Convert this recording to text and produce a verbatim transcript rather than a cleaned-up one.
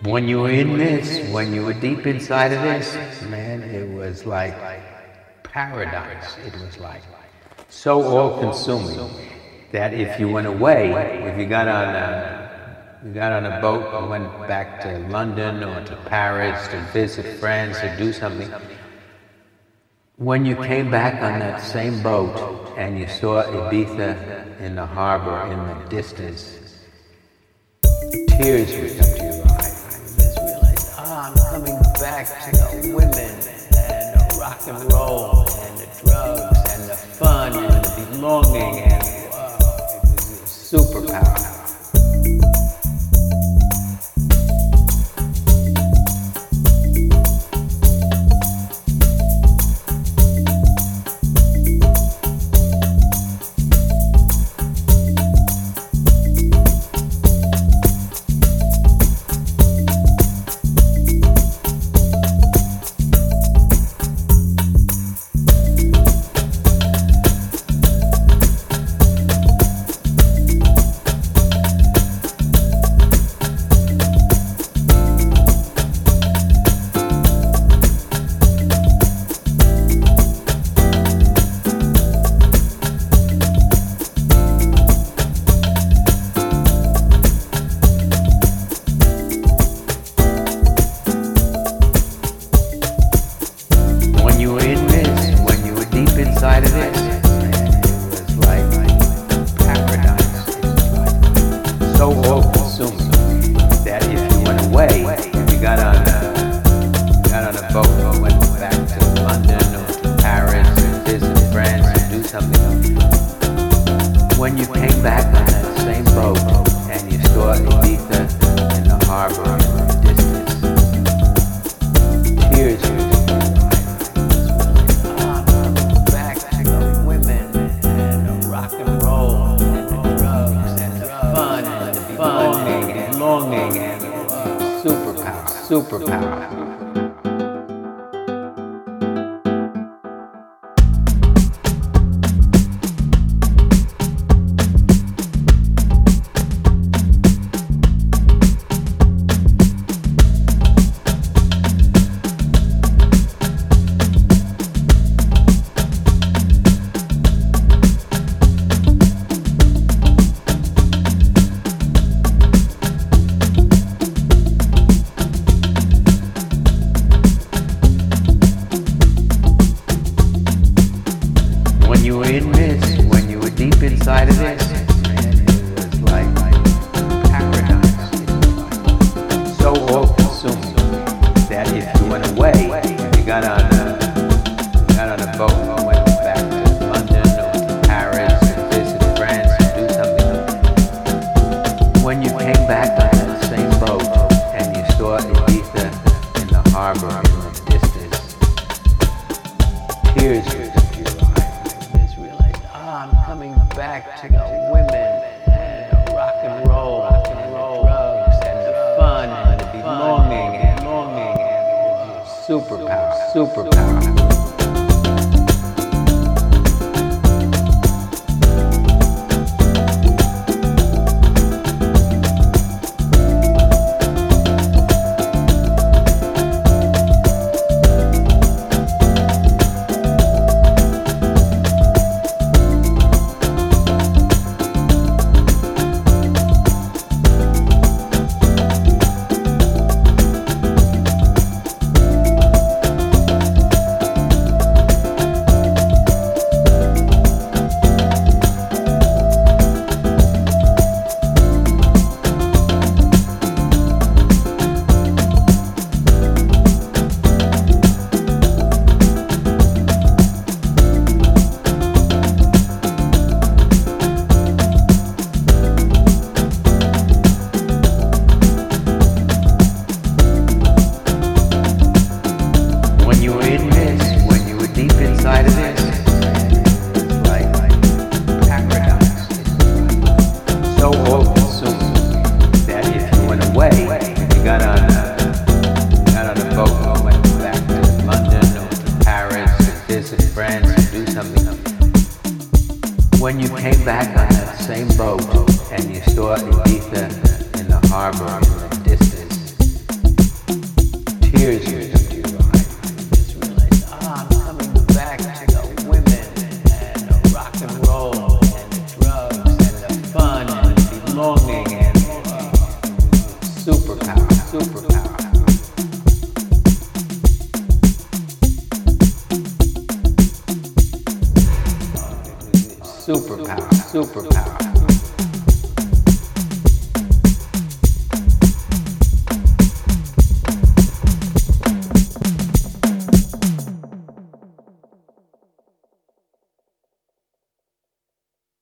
When you were in this, when you were deep inside of this, man, it was like paradise. It was like so all-consuming that if you went away, if you got on a, you got on a boat and went back to London or to Paris to visit friends or do something, when you came back on that same boat and you saw Ibiza in the harbor in the distance, tears would come to your eyes. You just realized, ah, I'm coming back to the women and the rock and roll and the drugs and the fun and the belonging and wow, it was a superpower. Inside of this, it was like paradise. It was like so all-consuming that if you went away, if you got on a, got on a boat or went back to London or to Paris or visit friends or do something, when you came back on that same boat and you saw Ibiza in the harbor in the distance, tears would longing and uh, superpower, superpower. When you were in this, when you were deep inside of this, man, it was like paradise. It was like so all-consuming that if you went away, you got on a, got on a boat and went back to London or to Paris and visit friends and do something, when you came back on that same boat and you saw Ibiza in the harbor in the distance, tears would come to your eyes. I'm coming back to the women and the rock and roll, rock and roll, drugs and the fun and the belonging and longing and superpower, superpower. years you come to your life, you just realize, ah, I'm coming back to the women and the rock and roll and the drugs and the fun and the belonging and uh, superpower, superpower. Superpower, superpower.